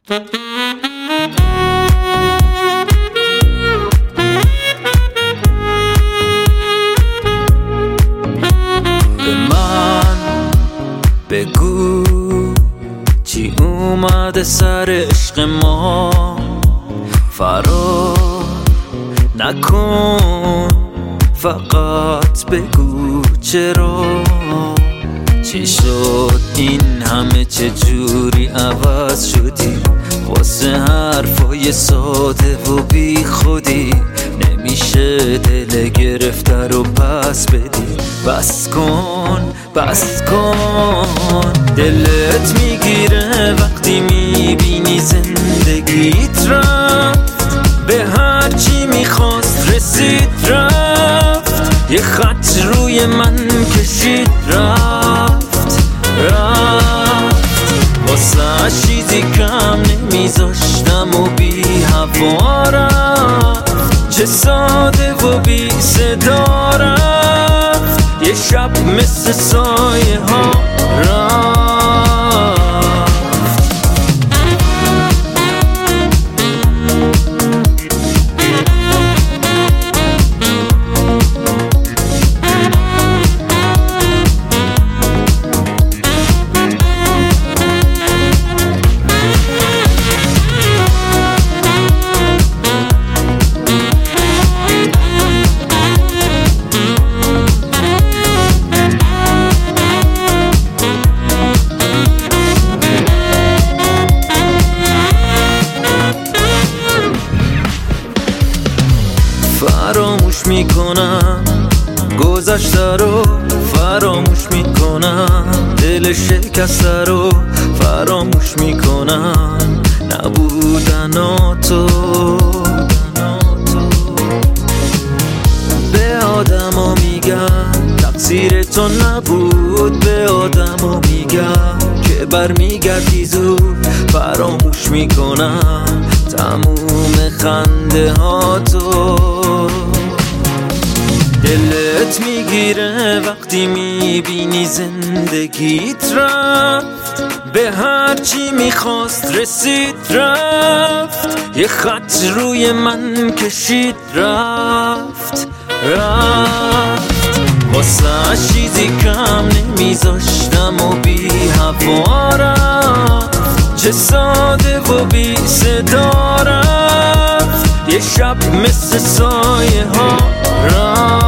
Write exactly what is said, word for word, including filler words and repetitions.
به من بگو چی اومده سر عشق ما، فرار نکن، فقط بگو چرا، چی شد این همه، چه جوری عوض شدی، واسه حرفای ساده و بی خودی، نمیشه دل گرفته رو پس بدی، بس کن بس کن. دلت میگیره وقتی میبینی زندگیت رفت، به هر چی میخواست رسید رفت، یه خط روی من کشید رفت رفت، واسه چیزی کم نمیذاشتم و بی هوا رفت، چه ساده و بی صدا رفت، یه شب مثل سایه ها رفت. فراموش میکنم گذشته رو، فراموش میکنم دل شکسته رو، فراموش میکنم نبودناتو. به آدما میگم تقصیر تو نبود، به آدما میگم که برمیگردی زود، فراموش میکنم تموم خنده ها تو. دلت میگیره وقتی میبینی زندگیت رفت، به هر چی میخواست رسید رفت، یه خط روی من کشید رفت رفت، واسه چیزی کم نمیذاشتم و بی هوا رفت، چه ساده و بی صدا رفت، یه شب مثل سایه ها رفت.